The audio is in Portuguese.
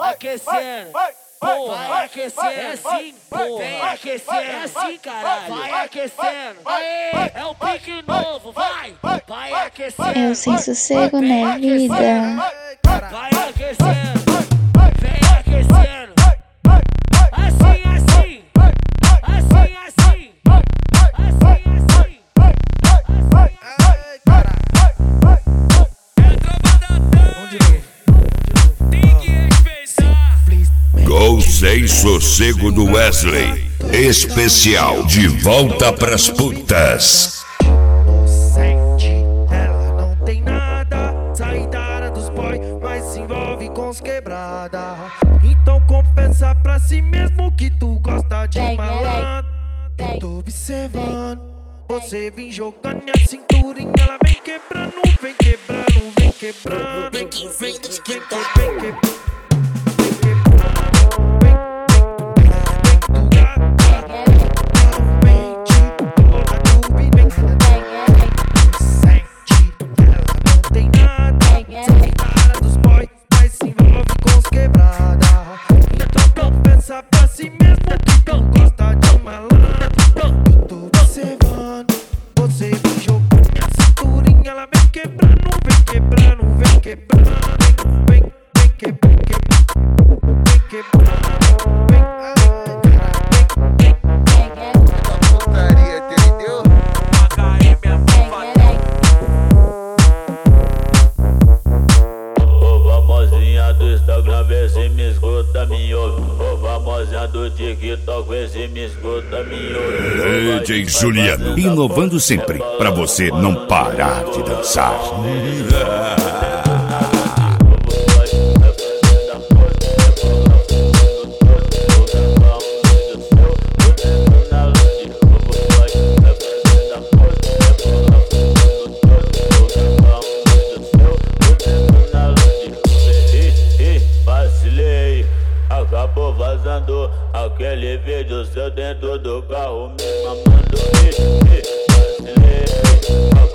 aquecendo. Pô, vai aquecendo, é assim, pô, vem aquecendo, é assim, caralho, vai aquecendo, aê, é o pique novo, vai aquecendo, Eu sem sossego na vida. vai aquecendo, vem aquecendo, assim, assim, assim, assim, assim, Gol sem sossego do Wesley. Especial de volta pras putas. Inocente, ela não tem nada. Sai da área dos boys, mas se envolve com os quebrada. Então confessa pra si mesmo que tu gosta de malandro. Eu tô observando, você vem jogando minha cinturinha. Ela vem quebrando, vem quebrando, vem quebrando. Vem quebrando. Pra si mesmo que tu gosta de malandro. Eu tô observando, você vem jogando minha cinturinha. Ela vem quebrando, vem quebrando, vem quebrando. Vem quebrando, vem quebrando, vem Putaria, entendeu? Ô famosinha do Instagram, vê se me escuta, me ouve. Ô famosinha do TikTok, vê se me escuta, me ouve. DJ Juliano, inovando sempre, pra você não parar de dançar. Acabou vazando aquele vídeo seu dentro do carro me mamando. Vacilei.